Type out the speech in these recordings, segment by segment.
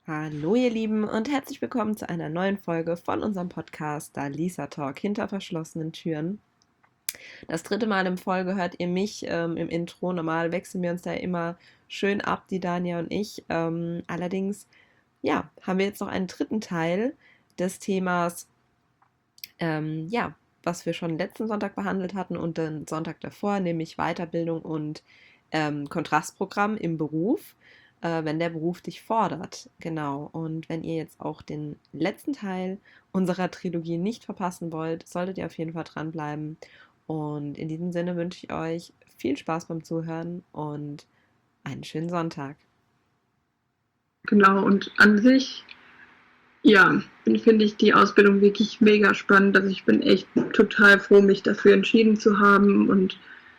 Hallo ihr Lieben und herzlich willkommen zu einer neuen Folge von unserem Podcast Da Lisa Talk hinter verschlossenen Türen. Das dritte Mal in Folge hört ihr mich im Intro. Normal wechseln wir uns da immer schön ab, die Dania und ich. Allerdings, ja, haben wir jetzt noch einen dritten Teil des Themas, was wir schon letzten Sonntag behandelt hatten und den Sonntag davor, nämlich Weiterbildung und Kontrastprogramm im Beruf, wenn der Beruf dich fordert. Genau. Und wenn ihr jetzt auch den letzten Teil unserer Trilogie nicht verpassen wollt, solltet ihr auf jeden Fall dranbleiben. Und in diesem Sinne wünsche ich euch viel Spaß beim Zuhören und einen schönen Sonntag. Genau, und an sich, ja, finde ich die Ausbildung wirklich mega spannend. Also ich bin echt total froh, mich dafür entschieden zu haben und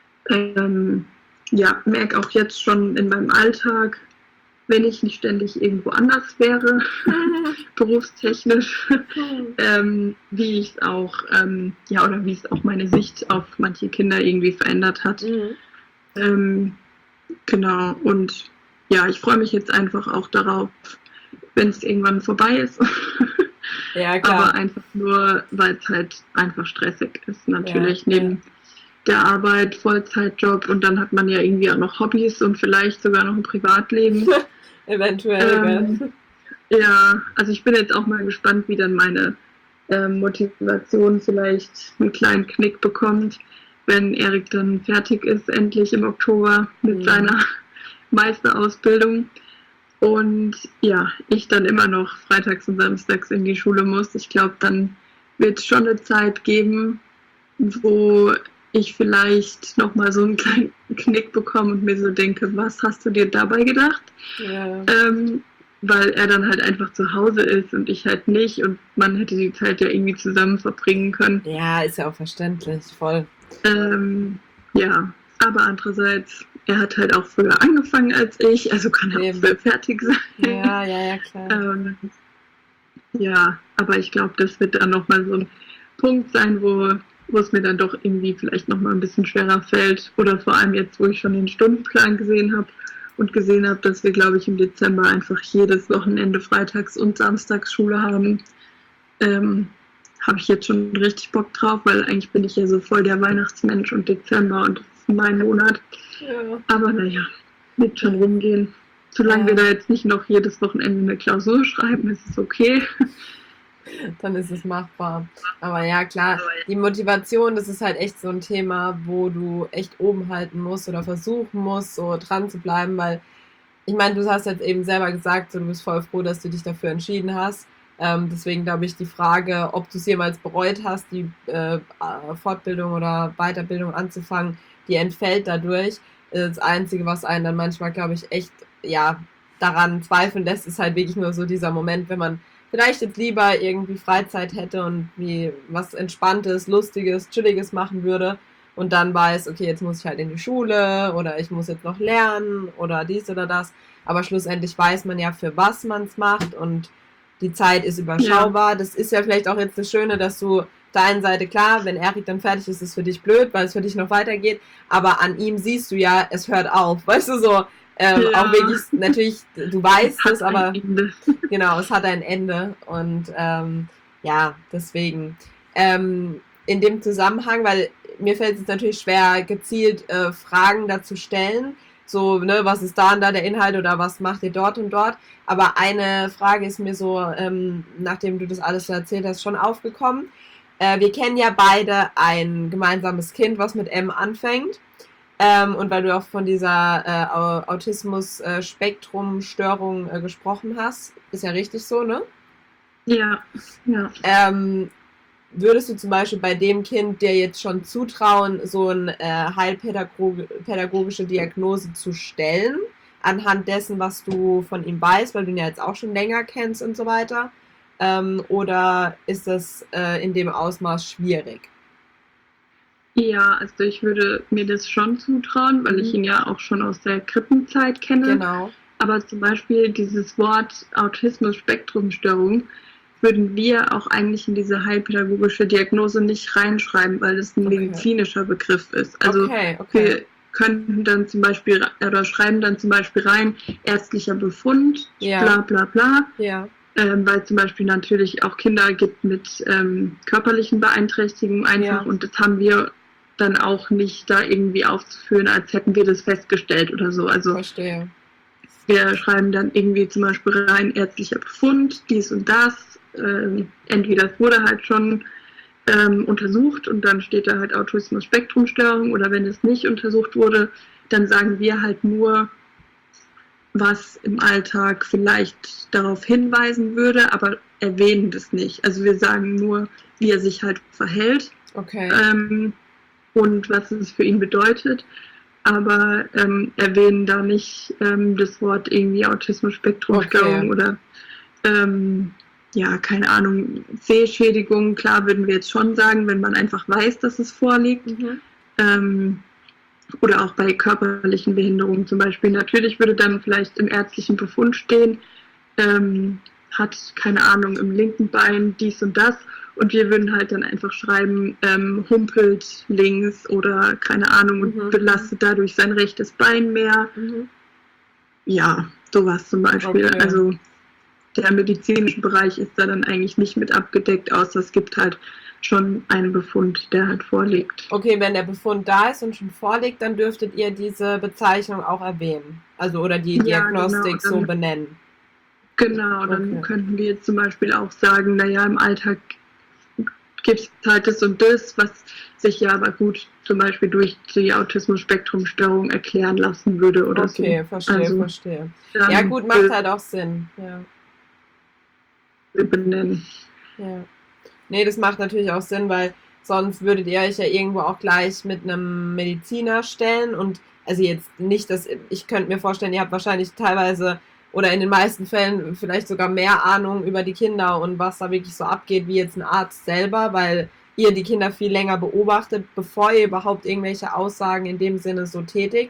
merke auch jetzt schon in meinem Alltag, wenn ich nicht ständig irgendwo anders wäre, berufstechnisch, wie ich es auch, oder wie es auch meine Sicht auf manche Kinder irgendwie verändert hat. Genau, und ja, ich freue mich jetzt einfach auch darauf, wenn es irgendwann vorbei ist. Ja, klar. Aber einfach nur, weil es halt einfach stressig ist, natürlich, neben der Arbeit, Vollzeitjob, und dann hat man ja irgendwie auch noch Hobbys und vielleicht sogar noch ein Privatleben. Eventuell. Ja, also ich bin jetzt auch mal gespannt, wie dann meine Motivation vielleicht einen kleinen Knick bekommt, wenn Erik dann fertig ist, endlich im Oktober mit seiner Meisterausbildung. Und ja, ich dann immer noch freitags und samstags in die Schule muss. Ich glaube, dann wird es schon eine Zeit geben, wo ich vielleicht nochmal so einen kleinen Knick bekomme und mir so denke, was hast du dir dabei gedacht? Ja. Weil er dann halt einfach zu Hause ist und ich halt nicht, und man hätte die Zeit ja irgendwie zusammen verbringen können. Ja, ist ja auch verständlich, voll. Ja, aber andererseits, er hat halt auch früher angefangen als ich, also kann er auch früher fertig sein. Ja, klar. Ja, aber ich glaube, das wird dann nochmal so ein Punkt sein, wo es mir dann doch irgendwie vielleicht nochmal ein bisschen schwerer fällt. Oder vor allem jetzt, wo ich schon den Stundenplan gesehen habe und gesehen habe, dass wir, glaube ich, im Dezember einfach jedes Wochenende freitags und samstags Schule haben, habe ich jetzt schon richtig Bock drauf, weil eigentlich bin ich ja so voll der Weihnachtsmensch und Dezember und das ist mein Monat. Ja. Aber naja, wird schon rumgehen. Solange wir da jetzt nicht noch jedes Wochenende eine Klausur schreiben, ist es okay. Dann ist es machbar. Aber ja, klar, die Motivation, das ist halt echt so ein Thema, wo du echt oben halten musst oder versuchen musst, so dran zu bleiben, weil ich meine, du hast jetzt eben selber gesagt, so, du bist voll froh, dass du dich dafür entschieden hast. Deswegen glaube ich, die Frage, ob du es jemals bereut hast, die Fortbildung oder Weiterbildung anzufangen, die entfällt dadurch. Das Einzige, was einen dann manchmal, glaube ich, echt daran zweifeln lässt, ist halt wirklich nur so dieser Moment, wenn man vielleicht jetzt lieber irgendwie Freizeit hätte und wie was Entspanntes, Lustiges, Chilliges machen würde und dann weiß, okay, jetzt muss ich halt in die Schule oder ich muss jetzt noch lernen oder dies oder das. Aber schlussendlich weiß man ja, für was man es macht und die Zeit ist überschaubar. Ja. Das ist ja vielleicht auch jetzt das Schöne, dass du auf der einen Seite, klar, wenn Erik dann fertig ist, ist es für dich blöd, weil es für dich noch weitergeht, aber an ihm siehst du ja, es hört auf, weißt du, so, auch wirklich, natürlich, du weißt es, aber genau, es hat ein Ende und deswegen in dem Zusammenhang, weil mir fällt es natürlich schwer, gezielt Fragen dazu stellen, so, ne, was ist da und da der Inhalt oder was macht ihr dort und dort, aber eine Frage ist mir so, nachdem du das alles so erzählt hast, schon aufgekommen. Wir kennen ja beide ein gemeinsames Kind, was mit M anfängt. Und weil du auch von dieser Autismus-Spektrum-Störung gesprochen hast, ist ja richtig so, ne? Ja. Würdest du zum Beispiel bei dem Kind dir jetzt schon zutrauen, so eine heilpädagogische Diagnose zu stellen, anhand dessen, was du von ihm weißt, weil du ihn ja jetzt auch schon länger kennst und so weiter? Oder ist das in dem Ausmaß schwierig? Ja, also ich würde mir das schon zutrauen, weil ich ihn ja auch schon aus der Krippenzeit kenne. Genau. Aber zum Beispiel dieses Wort Autismus-Spektrum-Störung würden wir auch eigentlich in diese heilpädagogische Diagnose nicht reinschreiben, weil das ein medizinischer Begriff ist. Also wir könnten dann zum Beispiel oder schreiben dann zum Beispiel rein, ärztlicher Befund, bla bla bla. Ja. Weil zum Beispiel natürlich auch Kinder gibt mit körperlichen Beeinträchtigungen einfach und das haben wir dann auch nicht da irgendwie aufzuführen, als hätten wir das festgestellt oder so. Also Verstehe. Wir schreiben dann irgendwie zum Beispiel rein, ärztlicher Befund, dies und das. Entweder es wurde halt schon untersucht und dann steht da halt Autismus-Spektrum-Störung oder wenn es nicht untersucht wurde, dann sagen wir halt nur, was im Alltag vielleicht darauf hinweisen würde, aber erwähnen das nicht. Also wir sagen nur, wie er sich halt verhält und was es für ihn bedeutet, aber erwähnen da nicht das Wort irgendwie Autismus-Spektrum-Störung oder ja, keine Ahnung, Sehschädigung. Klar würden wir jetzt schon sagen, wenn man einfach weiß, dass es vorliegt. Oder auch bei körperlichen Behinderungen zum Beispiel. Natürlich würde dann vielleicht im ärztlichen Befund stehen, hat, keine Ahnung, im linken Bein dies und das. Und wir würden halt dann einfach schreiben, humpelt links oder keine Ahnung und belastet dadurch sein rechtes Bein mehr. Ja, sowas zum Beispiel. Okay. Also der medizinische Bereich ist da dann eigentlich nicht mit abgedeckt, außer es gibt halt schon einen Befund, der halt vorliegt. Okay, wenn der Befund da ist und schon vorliegt, dann dürftet ihr diese Bezeichnung auch erwähnen. Also oder die Diagnostik genau, so benennen. Genau, dann könnten wir jetzt zum Beispiel auch sagen, naja, im Alltag gibt es halt das und das, was sich ja aber gut zum Beispiel durch die Autismus-Spektrum-Störung erklären lassen würde oder so. Okay, verstehe. Ja gut, macht halt auch Sinn. Ja. Benennen. Ja. Nee, das macht natürlich auch Sinn, weil sonst würdet ihr euch ja irgendwo auch gleich mit einem Mediziner stellen und also jetzt nicht, dass ich könnte mir vorstellen, ihr habt wahrscheinlich teilweise oder in den meisten Fällen vielleicht sogar mehr Ahnung über die Kinder und was da wirklich so abgeht, wie jetzt ein Arzt selber, weil ihr die Kinder viel länger beobachtet, bevor ihr überhaupt irgendwelche Aussagen in dem Sinne so tätigt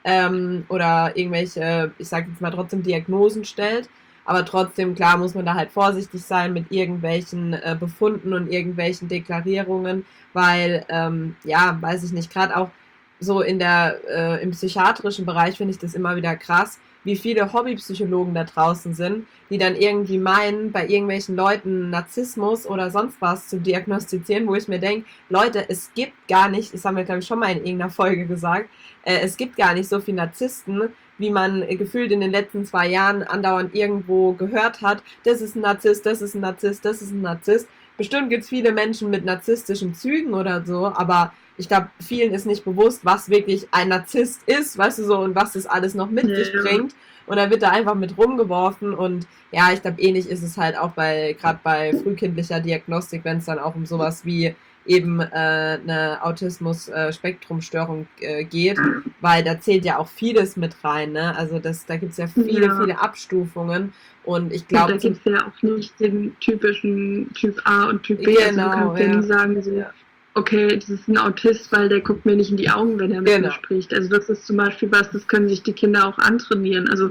oder irgendwelche, ich sage jetzt mal trotzdem Diagnosen stellt. Aber trotzdem, klar, muss man da halt vorsichtig sein mit irgendwelchen Befunden und irgendwelchen Deklarierungen, weil, ja, weiß ich nicht, gerade auch so im psychiatrischen Bereich finde ich das immer wieder krass, wie viele Hobbypsychologen da draußen sind, die dann irgendwie meinen, bei irgendwelchen Leuten Narzissmus oder sonst was zu diagnostizieren, wo ich mir denke, Leute, es gibt gar nicht, das haben wir glaube ich schon mal in irgendeiner Folge gesagt, es gibt gar nicht so viele Narzissten, wie man gefühlt in den letzten 2 Jahren andauernd irgendwo gehört hat, das ist ein Narzisst, das ist ein Narzisst, das ist ein Narzisst. Bestimmt gibt es viele Menschen mit narzisstischen Zügen oder so, aber ich glaube, vielen ist nicht bewusst, was wirklich ein Narzisst ist, weißt du so, und was das alles noch mit sich bringt. Und dann wird da einfach mit rumgeworfen und ja, ich glaube, ähnlich ist es halt auch gerade bei frühkindlicher Diagnostik, wenn es dann auch um sowas wie eben eine Autismus-Spektrum-Störung geht, weil da zählt ja auch vieles mit rein, ne? Also da gibt es ja viele Abstufungen und ich glaube... Da gibt es ja auch nicht den typischen Typ A und Typ B, genau, also du kannst ja nie sagen, so, okay, das ist ein Autist, weil der guckt mir nicht in die Augen, wenn er mit mir spricht. Also das ist zum Beispiel was, das können sich die Kinder auch antrainieren. Also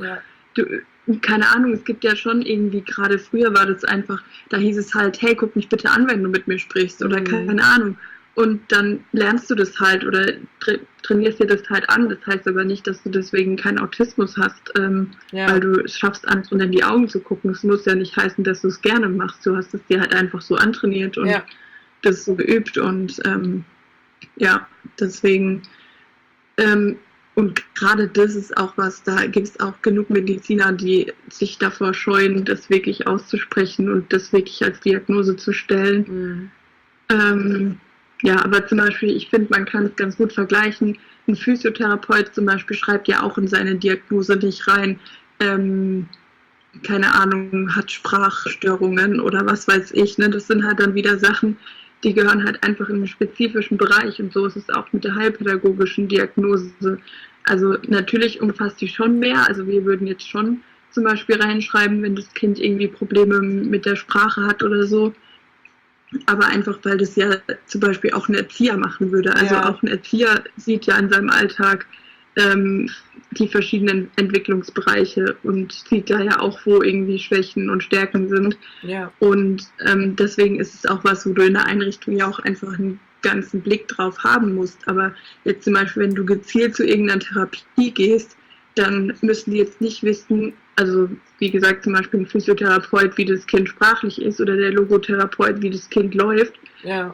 keine Ahnung, es gibt ja schon irgendwie, gerade früher war das einfach, da hieß es halt, hey, guck mich bitte an, wenn du mit mir sprichst oder keine Ahnung. Und dann lernst du das halt oder trainierst dir das halt an. Das heißt aber nicht, dass du deswegen keinen Autismus hast, weil du es schaffst, anderen in die Augen zu gucken. Es muss ja nicht heißen, dass du es gerne machst. Du hast es dir halt einfach so antrainiert und das so geübt und deswegen und gerade das ist auch was, da gibt es auch genug Mediziner, die sich davor scheuen, das wirklich auszusprechen und das wirklich als Diagnose zu stellen. Aber zum Beispiel, ich finde, man kann es ganz gut vergleichen. Ein Physiotherapeut zum Beispiel schreibt ja auch in seine Diagnose nicht rein, keine Ahnung, hat Sprachstörungen oder was weiß ich. Ne? Das sind halt dann wieder Sachen, die gehören halt einfach in einen spezifischen Bereich und so ist es auch mit der heilpädagogischen Diagnose. Also natürlich umfasst die schon mehr, also wir würden jetzt schon zum Beispiel reinschreiben, wenn das Kind irgendwie Probleme mit der Sprache hat oder so, aber einfach, weil das ja zum Beispiel auch ein Erzieher machen würde. Also auch ein Erzieher sieht ja in seinem Alltag die verschiedenen Entwicklungsbereiche und sieht da ja auch, wo irgendwie Schwächen und Stärken sind. Und deswegen ist es auch was, wo du in der Einrichtung ja auch einfach einen ganzen Blick drauf haben musst. Aber jetzt zum Beispiel, wenn du gezielt zu irgendeiner Therapie gehst, dann müssen die jetzt nicht wissen, also wie gesagt, zum Beispiel ein Physiotherapeut, wie das Kind sprachlich ist oder der Logotherapeut, wie das Kind läuft. Ja.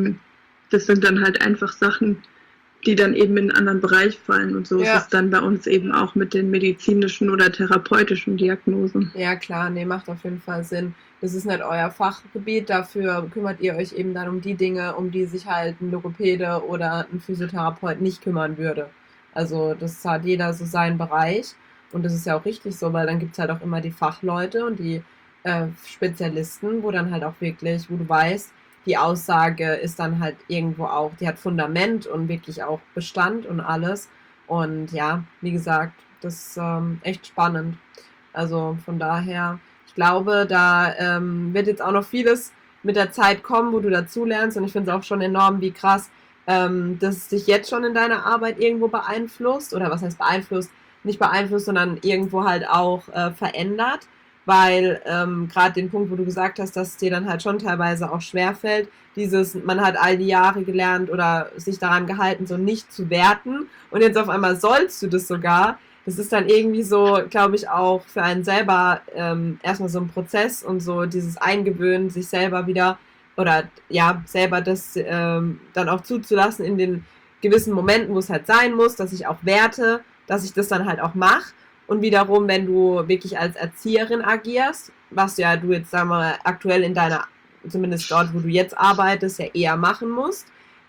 Das sind dann halt einfach Sachen, die dann eben in einen anderen Bereich fallen. Und so Ja. ist es dann bei uns eben auch mit den medizinischen oder therapeutischen Diagnosen. Ja, klar, nee, macht auf jeden Fall Sinn. Das ist nicht euer Fachgebiet, dafür kümmert ihr euch eben dann um die Dinge, um die sich halt ein Logopäde oder ein Physiotherapeut nicht kümmern würde. Also das hat jeder so seinen Bereich und das ist ja auch richtig so, weil dann gibt es halt auch immer die Fachleute und die Spezialisten, wo dann halt auch wirklich, wo du weißt, die Aussage ist dann halt irgendwo auch, die hat Fundament und wirklich auch Bestand und alles. Und ja, wie gesagt, das ist echt spannend. Also von daher, ich glaube, da wird jetzt auch noch vieles mit der Zeit kommen, wo du dazulernst. Und ich finde es auch schon enorm, wie krass, dass es dich jetzt schon in deiner Arbeit irgendwo beeinflusst. Oder was heißt beeinflusst? Nicht beeinflusst, sondern irgendwo halt auch verändert. Weil gerade den Punkt, wo du gesagt hast, dass es dir dann halt schon teilweise auch schwerfällt, man hat all die Jahre gelernt oder sich daran gehalten, so nicht zu werten. Und jetzt auf einmal sollst du das sogar. Das ist dann irgendwie so, glaube ich, auch für einen selber erstmal so ein Prozess und so dieses Eingewöhnen, sich selber wieder oder ja, selber das dann auch zuzulassen in den gewissen Momenten, wo es halt sein muss, dass ich auch werte, dass ich das dann halt auch mache. Und wiederum, wenn du wirklich als Erzieherin agierst, was ja du jetzt, sagen wir mal, aktuell in deiner, zumindest dort, wo du jetzt arbeitest, ja eher machen musst,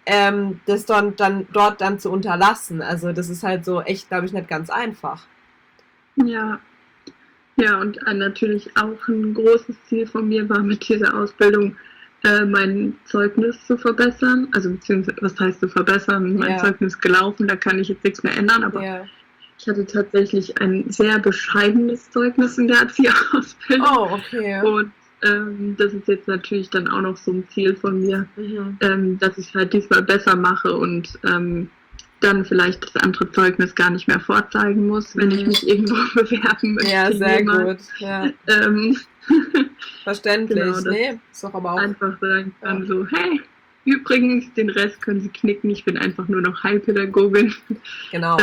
das dann dort dann zu unterlassen. Also das ist halt so echt, glaube ich, nicht ganz einfach. Ja, ja, und natürlich auch ein großes Ziel von mir war mit dieser Ausbildung, mein Zeugnis zu verbessern. Also beziehungsweise, was heißt zu verbessern? Mein Zeugnis gelaufen, da kann ich jetzt nichts mehr ändern, aber ich hatte tatsächlich ein sehr bescheidenes Zeugnis in der Erzieherausbildung. Oh, okay. Und das ist jetzt natürlich dann auch noch so ein Ziel von mir, dass ich halt diesmal besser mache und dann vielleicht das andere Zeugnis gar nicht mehr vorzeigen muss, wenn ich mich irgendwo bewerben möchte. Ja, sehr gut. Ja. Verständlich. Genau, nee, ist doch aber auch einfach sagen kann so, hey, übrigens, den Rest können Sie knicken, ich bin einfach nur noch Heilpädagogin. Genau.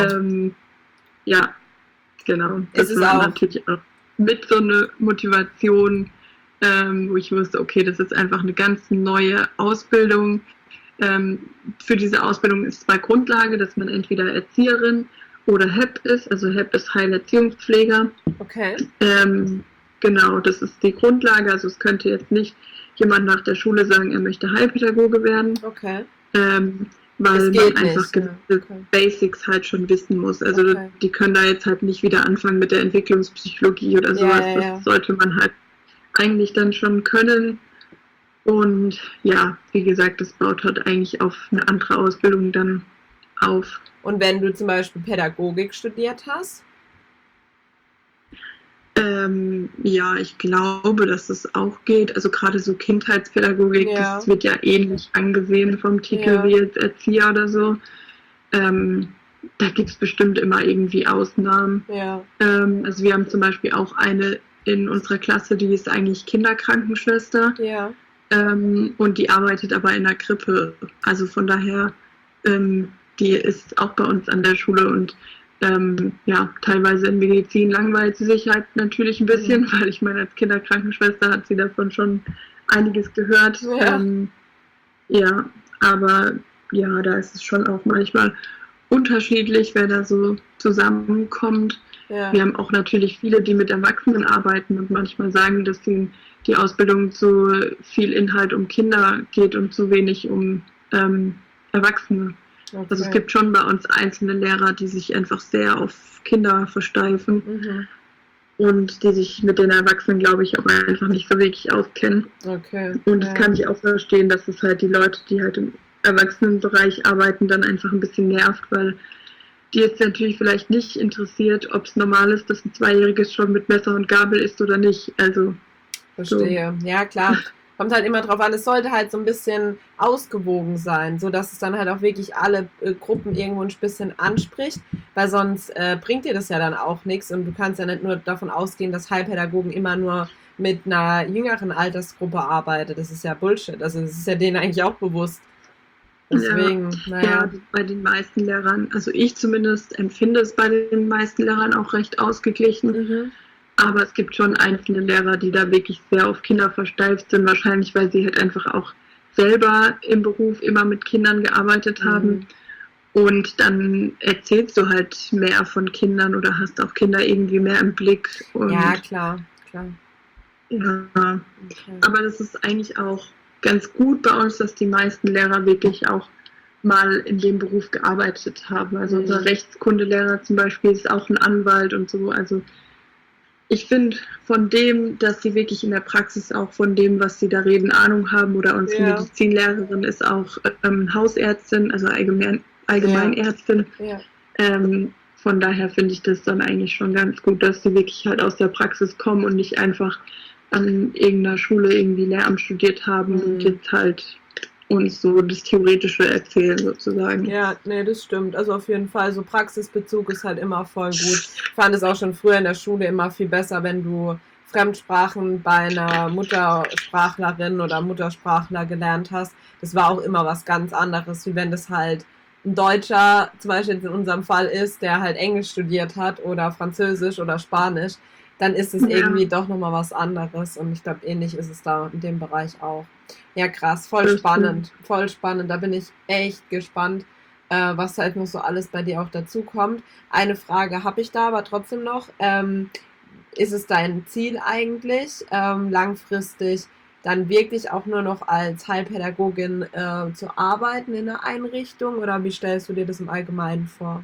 Ja, genau. Es Das ist war auch natürlich auch mit so einer Motivation, wo ich wusste, okay, das ist einfach eine ganz neue Ausbildung. Für diese Ausbildung ist zwar Grundlage, dass man entweder Erzieherin oder HEP ist, also HEP ist Heilerziehungspfleger. Okay. Genau, das ist die Grundlage, also es könnte jetzt nicht jemand nach der Schule sagen, er möchte Heilpädagoge werden. Okay. Weil man einfach gewisse Basics halt schon wissen muss. Also die können da jetzt halt nicht wieder anfangen mit der Entwicklungspsychologie oder sowas. Das sollte man halt eigentlich dann schon können. Und ja, wie gesagt, das baut halt eigentlich auf eine andere Ausbildung dann auf. Und wenn du zum Beispiel Pädagogik studiert hast? Ja, ich glaube, dass das auch geht. Also gerade so Kindheitspädagogik, das wird ja ähnlich angesehen vom Titel wie jetzt Erzieher oder so. Da gibt es bestimmt immer irgendwie Ausnahmen. Ja. Also wir haben zum Beispiel auch eine in unserer Klasse, die ist eigentlich Kinderkrankenschwester. Ja. Und die arbeitet aber in der Krippe. Also von daher, die ist auch bei uns an der Schule und ja, teilweise in Medizin langweilt sie sich halt natürlich ein bisschen, weil ich meine, als Kinderkrankenschwester hat sie davon schon einiges gehört. Ja, aber ja, da ist es schon auch manchmal unterschiedlich, wer da so zusammenkommt. Ja. Wir haben auch natürlich viele, die mit Erwachsenen arbeiten und manchmal sagen, dass die Ausbildung zu viel Inhalt um Kinder geht und zu wenig um Erwachsene. Okay. Also es gibt schon bei uns einzelne Lehrer, die sich einfach sehr auf Kinder versteifen und die sich mit den Erwachsenen, glaube ich, auch einfach nicht so wirklich auskennen. Okay. Und das kann ich auch verstehen, dass es halt die Leute, die halt im Erwachsenenbereich arbeiten, dann einfach ein bisschen nervt, weil die jetzt natürlich vielleicht nicht interessiert, ob es normal ist, dass ein Zweijähriges schon mit Messer und Gabel isst oder nicht. Also verstehe. So. Ja, klar. Kommt halt immer drauf an, es sollte halt so ein bisschen ausgewogen sein, sodass es dann halt auch wirklich alle Gruppen irgendwo ein bisschen anspricht, weil sonst bringt dir das ja dann auch nichts und du kannst ja nicht nur davon ausgehen, dass Heilpädagogen immer nur mit einer jüngeren Altersgruppe arbeiten. Das ist ja Bullshit. Also das ist ja denen eigentlich auch bewusst. Deswegen, Ja, bei den meisten Lehrern, also ich zumindest empfinde es bei den meisten Lehrern auch recht ausgeglichen. Mhm. Aber es gibt schon einzelne Lehrer, die da wirklich sehr auf Kinder versteift sind, wahrscheinlich weil sie halt einfach auch selber im Beruf immer mit Kindern gearbeitet haben. Und dann erzählst du halt mehr von Kindern oder hast auch Kinder irgendwie mehr im Blick. Und Ja, klar. ja, Okay. aber das ist eigentlich auch ganz gut bei uns, dass die meisten Lehrer wirklich auch mal in dem Beruf gearbeitet haben. Also unser Rechtskundelehrer zum Beispiel ist auch ein Anwalt und so. Also ich finde von dem, dass sie wirklich in der Praxis auch von dem, was sie da reden, Ahnung haben, oder unsere Medizinlehrerin ist auch Hausärztin, also Allgemeinärztin. Ja. Von daher finde ich das dann eigentlich schon ganz gut, dass sie wirklich halt aus der Praxis kommen und nicht einfach an irgendeiner Schule irgendwie Lehramt studiert haben und jetzt halt uns so das Theoretische erzählen sozusagen. Ja, nee, das stimmt. Also auf jeden Fall, so Praxisbezug ist halt immer voll gut. Ich fand es auch schon früher in der Schule immer viel besser, wenn du Fremdsprachen bei einer Muttersprachlerin oder Muttersprachler gelernt hast. Das war auch immer was ganz anderes, wie wenn das halt ein Deutscher, zum Beispiel in unserem Fall ist, der halt Englisch studiert hat oder Französisch oder Spanisch, dann ist es irgendwie doch nochmal was anderes. Und ich glaube, ähnlich ist es da in dem Bereich auch. Ja, krass, voll spannend. Da bin ich echt gespannt, was halt noch so alles bei dir auch dazu kommt. Eine Frage habe ich da aber trotzdem noch. Ist es dein Ziel eigentlich, langfristig dann wirklich auch nur noch als Heilpädagogin zu arbeiten in einer Einrichtung, oder wie stellst du dir das im Allgemeinen vor?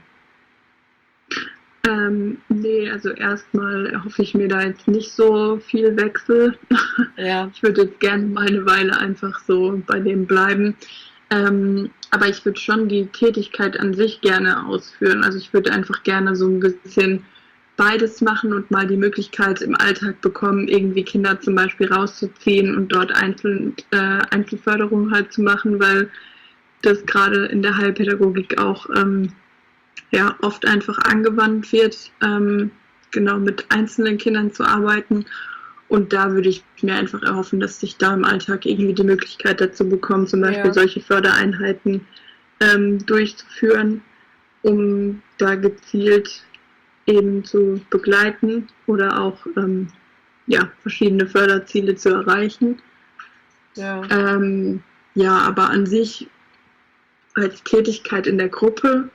Nee, also erstmal erhoffe ich mir da jetzt nicht so viel Wechsel. Ja. Ich würde jetzt gerne mal eine Weile einfach so bei dem bleiben. Aber ich würde schon die Tätigkeit an sich gerne ausführen. Also ich würde einfach gerne so ein bisschen beides machen und mal die Möglichkeit im Alltag bekommen, irgendwie Kinder zum Beispiel rauszuziehen und dort Einzelförderung halt zu machen, weil das gerade in der Heilpädagogik auch oft einfach angewandt wird, genau mit einzelnen Kindern zu arbeiten. Und da würde ich mir einfach erhoffen, dass ich da im Alltag irgendwie die Möglichkeit dazu bekomme, zum Beispiel solche Fördereinheiten durchzuführen, um da gezielt eben zu begleiten oder auch verschiedene Förderziele zu erreichen. Ja. Aber an sich als Tätigkeit in der Gruppe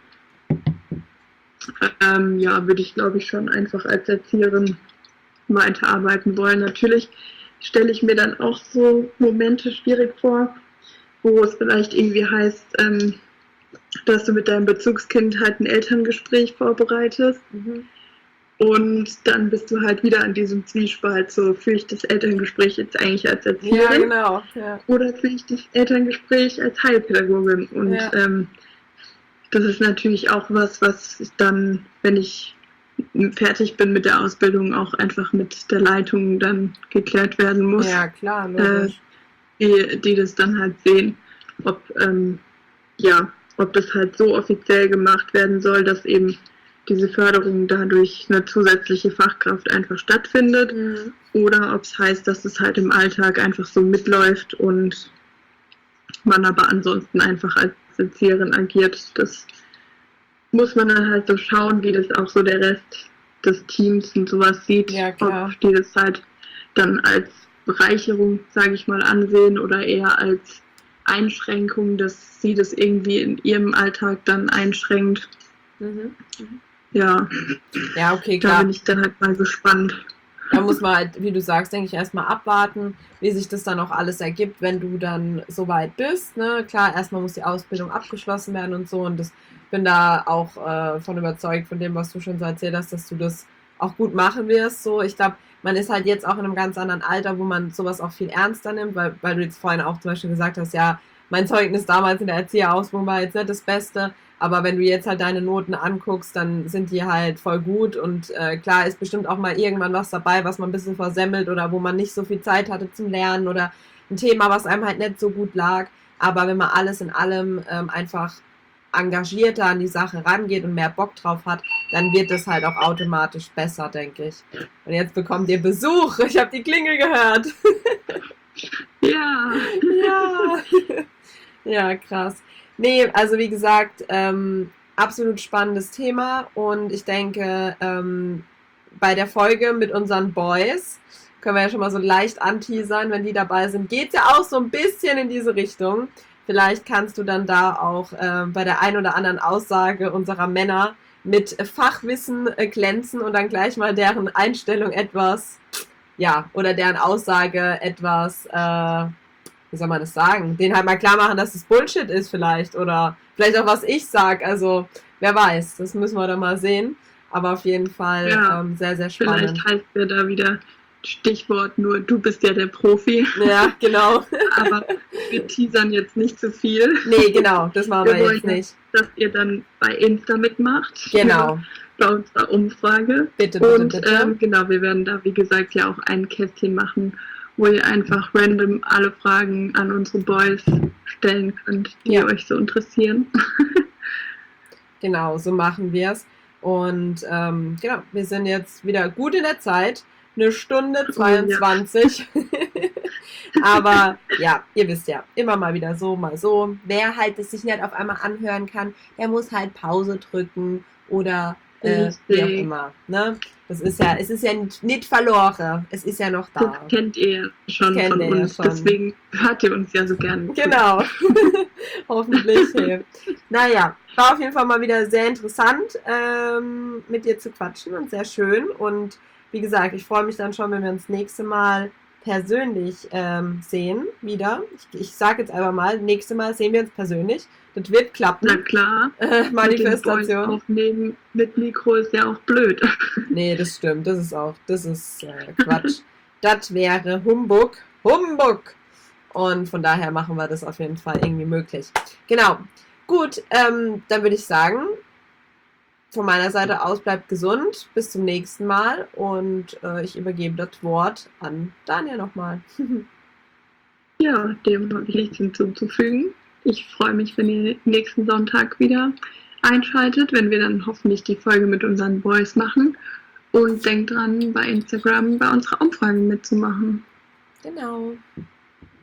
würde ich, glaube ich, schon einfach als Erzieherin weiterarbeiten wollen. Natürlich stelle ich mir dann auch so Momente schwierig vor, wo es vielleicht irgendwie heißt, dass du mit deinem Bezugskind halt ein Elterngespräch vorbereitest. Und dann bist du halt wieder an diesem Zwiespalt, so führe ich das Elterngespräch jetzt eigentlich als Erzieherin? Ja, genau. Ja. Oder führe ich das Elterngespräch als Heilpädagogin? Und das ist natürlich auch was dann, wenn ich fertig bin mit der Ausbildung, auch einfach mit der Leitung dann geklärt werden muss. Ja, klar, logisch. Die das dann halt sehen, ob das halt so offiziell gemacht werden soll, dass eben diese Förderung dadurch eine zusätzliche Fachkraft einfach stattfindet, oder ob es heißt, dass es halt im Alltag einfach so mitläuft und man aber ansonsten einfach als Erzieherin agiert. Das muss man dann halt so schauen, wie das auch so der Rest des Teams und sowas sieht, ob die das halt dann als Bereicherung, sage ich mal, ansehen oder eher als Einschränkung, dass sie das irgendwie in ihrem Alltag dann einschränkt. Ja, okay, klar. Da bin ich dann halt mal gespannt. Da muss man halt, wie du sagst, denke ich, erstmal abwarten, wie sich das dann auch alles ergibt, wenn du dann soweit bist. Ne? Klar, erstmal muss die Ausbildung abgeschlossen werden und so, und bin da auch von überzeugt, von dem, was du schon so erzählt hast, dass du das auch gut machen wirst. So, ich glaube, man ist halt jetzt auch in einem ganz anderen Alter, wo man sowas auch viel ernster nimmt, weil du jetzt vorhin auch zum Beispiel gesagt hast, ja, mein Zeugnis damals in der Erzieherausbildung war jetzt nicht das Beste, aber wenn du jetzt halt deine Noten anguckst, dann sind die halt voll gut, und klar ist bestimmt auch mal irgendwann was dabei, was man ein bisschen versemmelt oder wo man nicht so viel Zeit hatte zum Lernen oder ein Thema, was einem halt nicht so gut lag, aber wenn man alles in allem einfach engagierter an die Sache rangeht und mehr Bock drauf hat, dann wird es halt auch automatisch besser, denke ich. Und jetzt bekommt ihr Besuch. Ich habe die Klingel gehört. Ja. Ja, krass. Nee, also wie gesagt, absolut spannendes Thema und ich denke, bei der Folge mit unseren Boys können wir ja schon mal so leicht anteasern, wenn die dabei sind, geht es ja auch so ein bisschen in diese Richtung. Vielleicht kannst du dann da auch bei der ein oder anderen Aussage unserer Männer mit Fachwissen glänzen und dann gleich mal deren Einstellung etwas, ja, oder deren Aussage etwas, wie soll man das sagen, denen halt mal klar machen, dass es Bullshit ist vielleicht oder vielleicht auch was ich sag, also wer weiß, das müssen wir dann mal sehen, aber auf jeden Fall Ja, sehr, sehr spannend. vielleicht heißt ja da wieder Stichwort nur, du bist ja der Profi. Ja, genau. Aber wir teasern jetzt nicht zu viel. Nee, genau, das machen wir Wir wollen jetzt nicht. dass ihr dann bei Insta mitmacht. Genau. Bei unserer Umfrage. Bitte, bitte, Und bitte. genau, wir werden da, wie gesagt, ja auch ein Kästchen machen, wo ihr einfach random alle Fragen an unsere Boys stellen könnt, die Ja. euch so interessieren. Genau, so machen wir es. Und genau, wir sind jetzt wieder gut in der Zeit. 1 Stunde 22. Aber ja, ihr wisst ja, immer mal wieder so, mal so. Wer halt es sich nicht auf einmal anhören kann, der muss halt Pause drücken oder wie auch immer. Ne? Das ist ja, es ist ja nicht verloren. Es ist ja noch da. Das kennt ihr schon Das kennt von ihr ja uns. schon. Deswegen hört ihr uns ja so gerne. Genau. Hoffentlich. Hey. Naja, war auf jeden Fall mal wieder sehr interessant, mit dir zu quatschen und sehr schön. Und wie gesagt, ich freue mich dann schon, wenn wir uns das nächste Mal persönlich sehen wieder. Ich sage jetzt einfach mal, nächste Mal sehen wir uns persönlich. Das wird klappen. Na klar. Manifestation. Mit dem aufnehmen mit Mikro ist ja auch blöd. Nee, das stimmt. Das ist Quatsch. Das wäre Humbug. Humbug! Und von daher machen wir das auf jeden Fall irgendwie möglich. Genau. Gut, dann würde ich sagen, von meiner Seite aus bleibt gesund. Bis zum nächsten Mal. Und ich übergebe das Wort an Daniel nochmal. Ja, dem habe ich nichts hinzuzufügen. Ich freue mich, wenn ihr nächsten Sonntag wieder einschaltet, wenn wir dann hoffentlich die Folge mit unseren Boys machen. Und denkt dran, bei Instagram bei unserer Umfrage mitzumachen. Genau.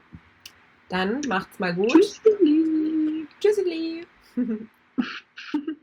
Dann macht's mal gut. Tschüssi. Tschüssi.